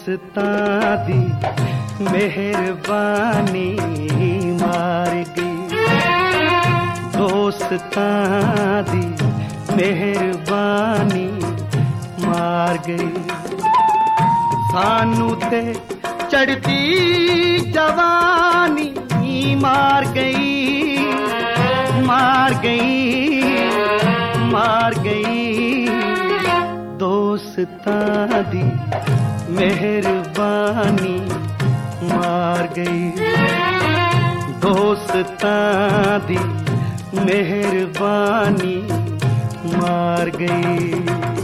दोस्तां दी मेहरबानी मार गई, दोस्तां दी मेहरबानी मार गई। सानू ते चढ़ती जवानी मार गई, मार गई, मार गई। दोस्तां दी मेहरबानी मार गई, दोस्तां दी मेहरबानी मार गई।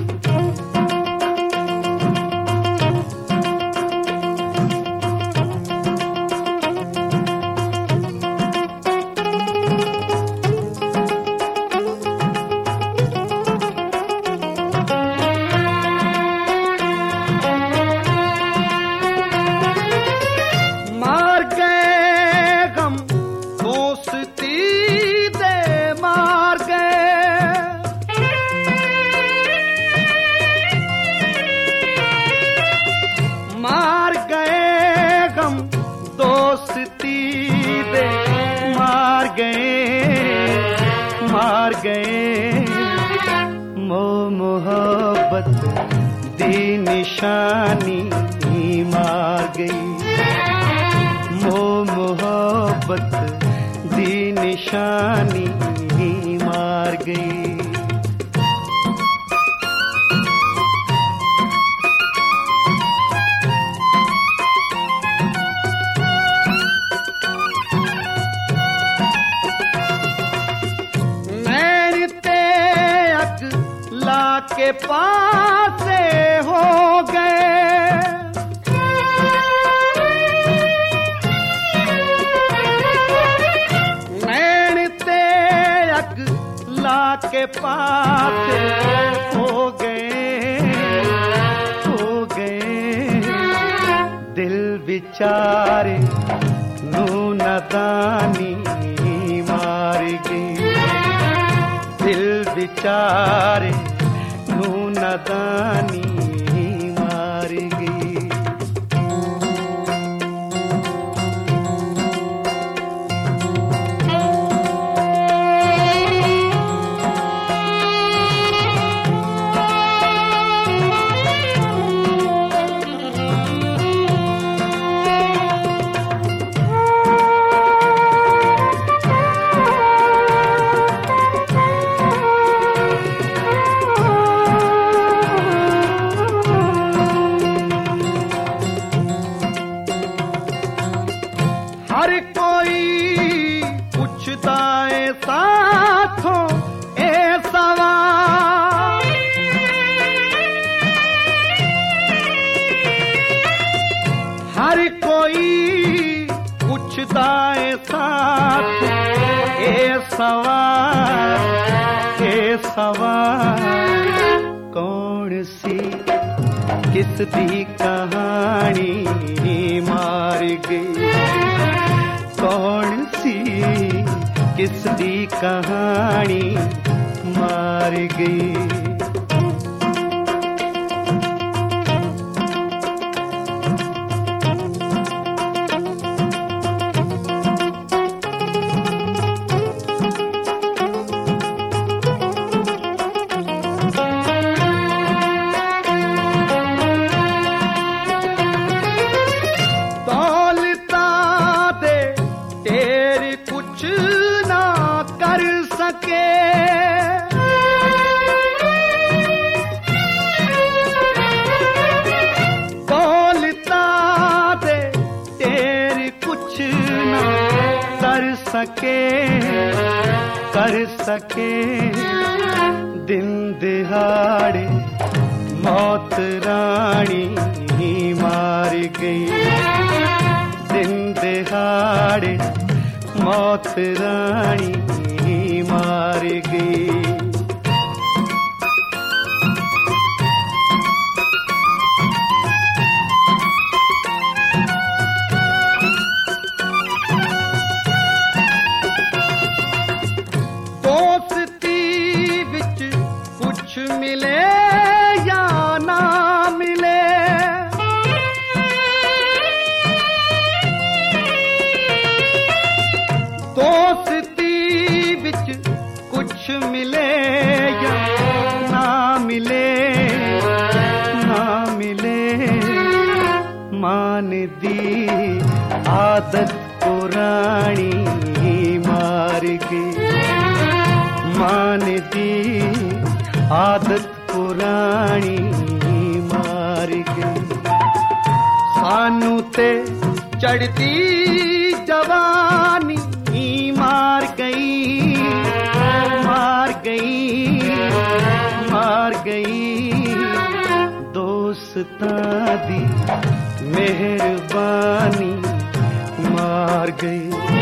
मार गए मोहब्बत दी निशानी मार गई, मोहब्बत दी निशानी मार गई। के पास हो गए, नैन ते अगला के पास हो गए, हो गए। दिल बेचारे नू नादानी मार गई, दिल बेचारे नादानी मार गई। हर कोई पूछता है साथों ए सवाल, हर कोई पूछता है साथ ए सवाल, ए सवाल। कौन सी किस दी कहानी मार गई, कौन सी किस दी कहानी मार गई। बोलता दे तेरी कुछ ना कर सके। दिन दिहाड़े मौत रानी मार गई, दिन दिहाड़े मौत रानी मार गई। मिले या ना मिले, मिले या ना मिले, ना मिले, मान दी आदत पुरानी मार गई, मान दी आदत पुरानी मार गई। सानू ते चढ़ती जवानी मार गई, मार गई, मार गई। दोस्तां दी मेहरबानी मार गई,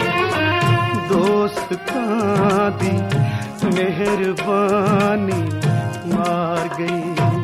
दोस्तां दी मेहरबानी मार गई।